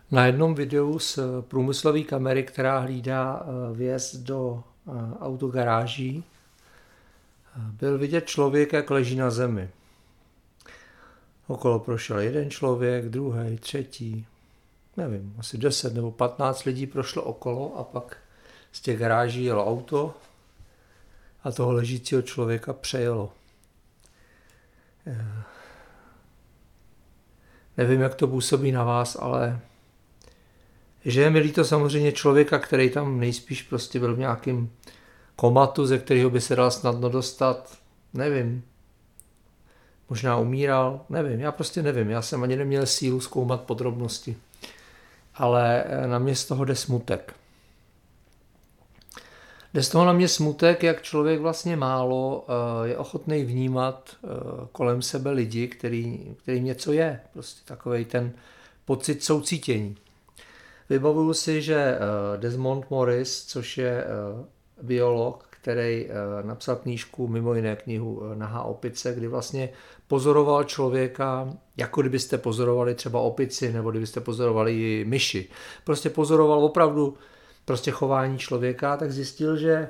Na jednom videu z průmyslové kamery, která hlídá vjezd do autogaráží, byl vidět člověk, jak leží na zemi. Okolo prošel jeden člověk, druhý, třetí, nevím, asi 10 nebo 15 lidí prošlo okolo a pak z těch garáží jelo auto a toho ležícího člověka přejelo. Nevím, jak to působí na vás, ale že je mi líto samozřejmě člověka, který tam nejspíš prostě byl v nějakém komatu, ze kterého by se dal snadno dostat, nevím. Možná umíral, nevím, já prostě nevím, já jsem ani neměl sílu zkoumat podrobnosti. Ale na mě z toho jde smutek. Jde z toho na mě smutek, jak člověk vlastně málo je ochotný vnímat kolem sebe lidi, kterým něco je. Prostě takovej ten pocit soucítění. Vybavuju si, že Desmond Morris, což je biolog, který napsal knížku, mimo jiné knihu Nahá opice, kdy vlastně pozoroval člověka, jako kdybyste pozorovali třeba opici, nebo kdybyste pozorovali myši. Prostě pozoroval opravdu prostě chování člověka, tak zjistil, že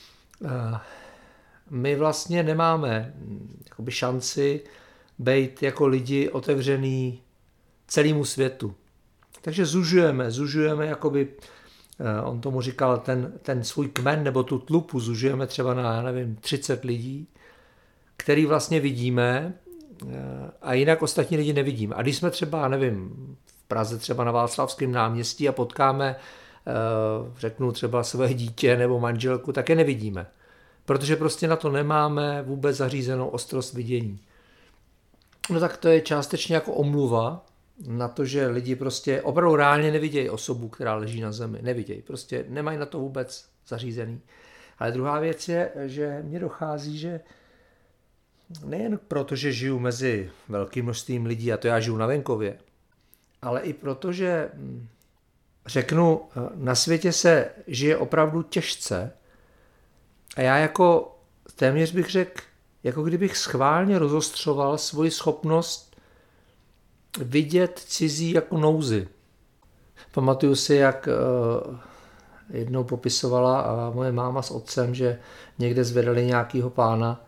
my vlastně nemáme jakoby šanci být jako lidi otevřený celému světu. Takže zužujeme jakoby, on tomu říkal, ten svůj kmen nebo tu tlupu zužujeme třeba na, nevím, 30 lidí, který vlastně vidíme a jinak ostatní lidi nevidíme. A když jsme třeba, nevím, v Praze třeba na Václavském náměstí a potkáme, řeknu třeba své dítě nebo manželku, tak je nevidíme. Protože prostě na to nemáme vůbec zařízenou ostrost vidění. No tak to je částečně jako omluva na to, že lidi prostě opravdu reálně nevidějí osobu, která leží na zemi. Nevidějí, prostě nemají na to vůbec zařízený. Ale druhá věc je, že mně dochází, že nejen proto, že žiju mezi velkým množstvím lidí, a to já žiju na venkově, ale i proto, že řeknu, na světě se žije opravdu těžce a já jako téměř bych řekl, jako kdybych schválně rozostřoval svoji schopnost vidět cizí jako nouzy. Pamatuju si, jak jednou popisovala moje máma s otcem, že někde zvedali nějakýho pána,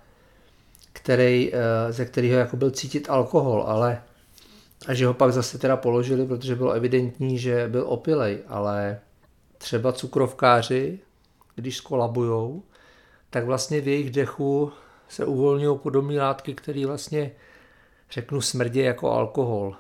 ze kterého jako byl cítit alkohol, ale a že ho pak zase teda položili, protože bylo evidentní, že byl opilej, ale třeba cukrovkáři, když skolabujou, tak vlastně v jejich dechu se uvolňují podobné látky, které vlastně, řeknu, smrdí jako alkohol.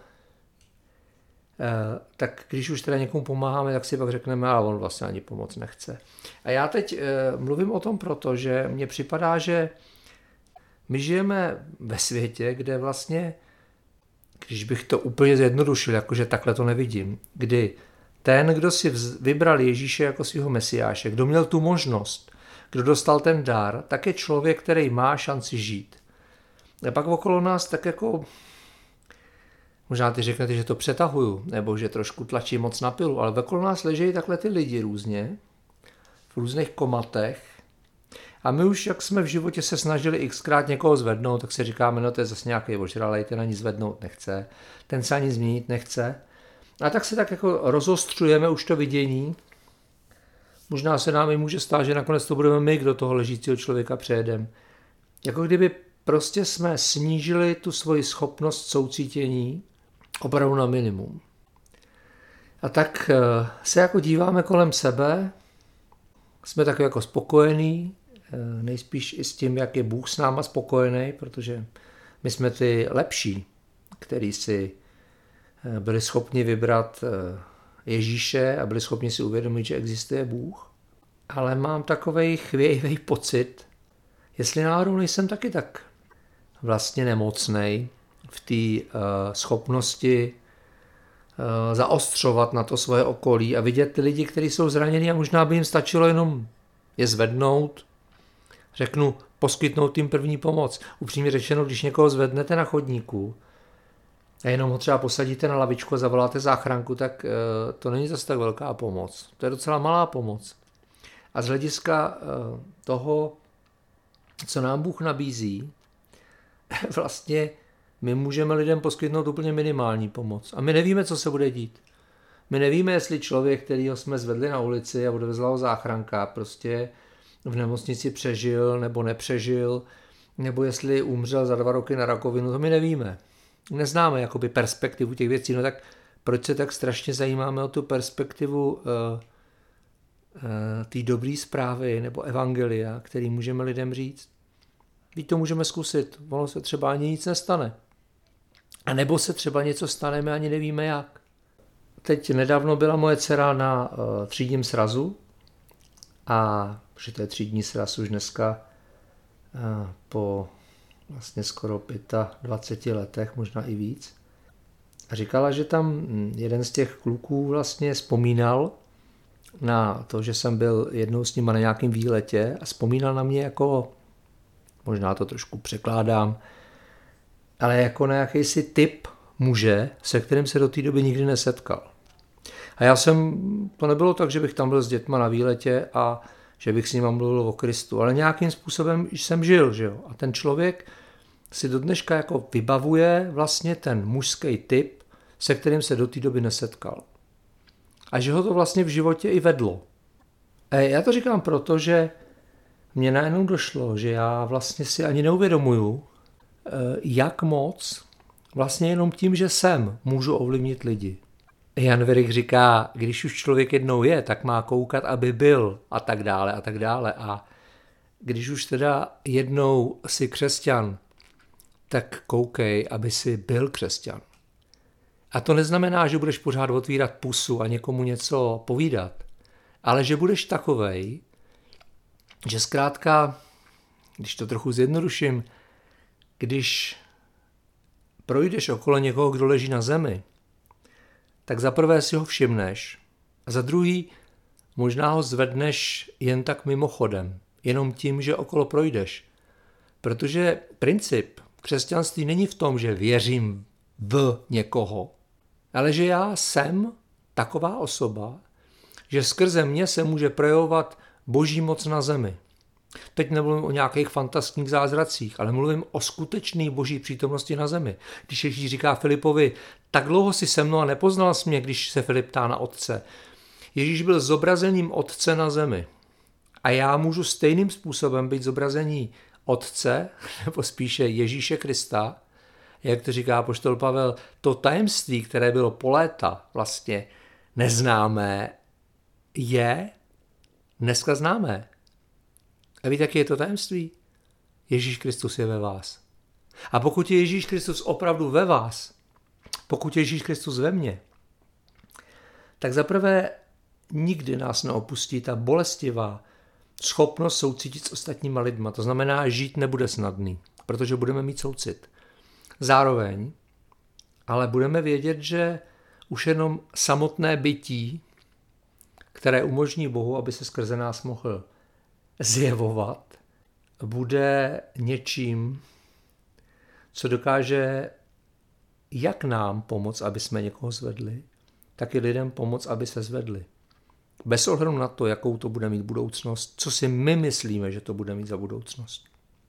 Tak když už teda někomu pomáháme, tak si pak řekneme, ale on vlastně ani pomoc nechce. A já teď mluvím o tom proto, že mně připadá, že my žijeme ve světě, kde vlastně, když bych to úplně zjednodušil, jakože takhle to nevidím, kdy ten, kdo si vybral Ježíše jako svého mesiáše, kdo měl tu možnost, kdo dostal ten dar, tak je člověk, který má šanci žít. A pak okolo nás tak jako, možná ty řeknete, že to přetahuju, nebo že trošku tlačí moc na pilu, ale okolo nás ležejí takhle ty lidi různě, v různých komatech. A my už, jak jsme v životě se snažili xkrát někoho zvednout, tak si říkáme, no to je zase nějaký ožralej, ten ani zvednout nechce, ten se ani změnit nechce. A tak se tak jako rozostřujeme už to vidění. Možná se nám i může stát, že nakonec to budeme my, kdo toho ležícího člověka přejedeme. Jako kdyby prostě jsme snížili tu svoji schopnost soucítění opravdu na minimum. A tak se jako díváme kolem sebe, jsme takový jako spokojení, nejspíš i s tím, jak je Bůh s náma spokojený, protože my jsme ty lepší, který si byli schopni vybrat Ježíše a byli schopni si uvědomit, že existuje Bůh. Ale mám takovej chvějivý pocit, jestli náhodou nejsem taky tak vlastně nemocnej v té schopnosti zaostřovat na to svoje okolí a vidět ty lidi, kteří jsou zranění a možná by jim stačilo jenom je zvednout, řeknu, poskytnout jim první pomoc. Upřímně řečeno, když někoho zvednete na chodníku a jenom ho třeba posadíte na lavičku a zavoláte záchranku, tak to není zase tak velká pomoc. To je docela malá pomoc. A z hlediska toho, co nám Bůh nabízí, vlastně my můžeme lidem poskytnout úplně minimální pomoc. A my nevíme, co se bude dít. My nevíme, jestli člověk, kterýho jsme zvedli na ulici a odvezla ho záchranka, prostě v nemocnici přežil nebo nepřežil, nebo jestli umřel za 2 roky na rakovinu, to my nevíme. Neznáme jakoby perspektivu těch věcí, no tak proč se tak strašně zajímáme o tu perspektivu té dobré zprávy nebo evangelia, který můžeme lidem říct? Víte, to můžeme zkusit, ono se třeba ani nic nestane. A nebo se třeba něco stane, my ani nevíme jak. Teď nedávno byla moje dcera na třídním srazu a že to je třídní sraz už dneska po vlastně skoro 25 letech, možná i víc. A říkala, že tam jeden z těch kluků vlastně vzpomínal na to, že jsem byl jednou s nima na nějakém výletě a vzpomínal na mě jako, možná to trošku překládám, ale jako na jakýsi typ muže, se kterým se do té doby nikdy nesetkal. A to nebylo tak, že bych tam byl s dětma na výletě a že bych s nima mluvil o Kristu, ale nějakým způsobem jsem žil, že jo. A ten člověk si do dneška jako vybavuje vlastně ten mužský typ, se kterým se do té doby nesetkal. A že ho to vlastně v životě i vedlo. A já to říkám proto, že mně najednou došlo, že já vlastně si ani neuvědomuju, jak moc vlastně jenom tím, že jsem, můžu ovlivnit lidi. Jan Werich říká, když už člověk jednou je, tak má koukat, aby byl a tak dále a tak dále. A když už teda jednou si křesťan, tak koukej, aby si byl křesťan. A to neznamená, že budeš pořád otvírat pusu a někomu něco povídat, ale že budeš takovej, že zkrátka, když to trochu zjednoduším, když projdeš okolo někoho, kdo leží na zemi, tak za prvé si ho všimneš a za druhý možná ho zvedneš jen tak mimochodem, jenom tím, že okolo projdeš. Protože princip křesťanství není v tom, že věřím v někoho, ale že já jsem taková osoba, že skrze mě se může projevovat boží moc na zemi. Teď nemluvím o nějakých fantastických zázracích, ale mluvím o skutečné boží přítomnosti na zemi. Když Ježíš říká Filipovi, tak dlouho jsi se mnou a nepoznal jsi mě, když se Filip ptá na otce. Ježíš byl zobrazením otce na zemi. A já můžu stejným způsobem být zobrazení otce, nebo spíše Ježíše Krista, jak to říká apoštol Pavel, to tajemství, které bylo po léta vlastně neznámé, je dneska známé. A víte, jaké je to tajemství? Ježíš Kristus je ve vás. A pokud je Ježíš Kristus opravdu ve vás, pokud je Ježíš Kristus ve mně, tak zaprvé nikdy nás neopustí ta bolestivá schopnost soucítit s ostatníma lidma. To znamená, žít nebude snadný, protože budeme mít soucit. Zároveň ale budeme vědět, že už jenom samotné bytí, které umožní Bohu, aby se skrze nás mohl zjevovat, bude něčím, co dokáže jak nám pomoct, aby jsme někoho zvedli, tak i lidem pomoct, aby se zvedli. Bez ohledu na to, jakou to bude mít budoucnost, co si my myslíme, že to bude mít za budoucnost.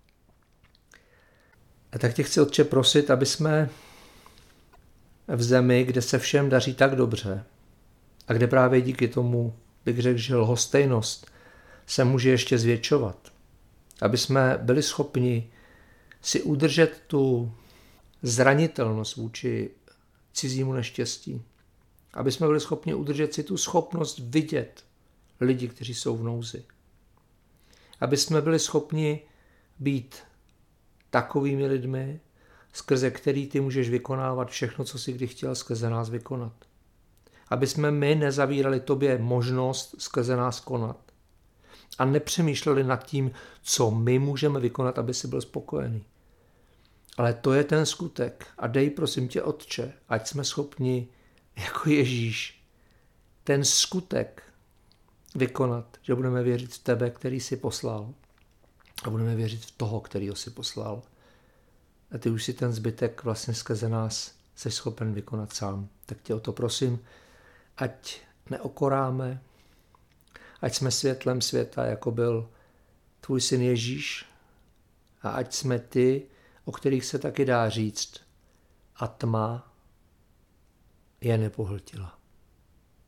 A tak tě chci, Otče, prosit, aby jsme v zemi, kde se všem daří tak dobře a kde právě díky tomu, bych řekl, že lhostejnost se může ještě zvětšovat, aby jsme byli schopni si udržet tu zranitelnost vůči cizímu neštěstí, aby jsme byli schopni udržet si tu schopnost vidět lidi, kteří jsou v nouzi, aby jsme byli schopni být takovými lidmi, skrze který ty můžeš vykonávat všechno, co jsi kdy chtěl skrze nás vykonat. Aby jsme my nezavírali tobě možnost skrze nás konat. A nepřemýšleli nad tím, co my můžeme vykonat, aby si byl spokojený. Ale to je ten skutek. A dej, prosím tě, Otče, ať jsme schopni, jako Ježíš, ten skutek vykonat, že budeme věřit v tebe, který jsi poslal. A budeme věřit v toho, kterýho jsi poslal. A ty už si ten zbytek vlastně skrze nás jsi schopen vykonat sám. Tak tě o to prosím, ať neokoráme, ať jsme světlem světa, jako byl tvůj syn Ježíš, a ať jsme ty, o kterých se taky dá říct, a tma je nepohltila.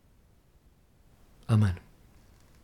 Amen.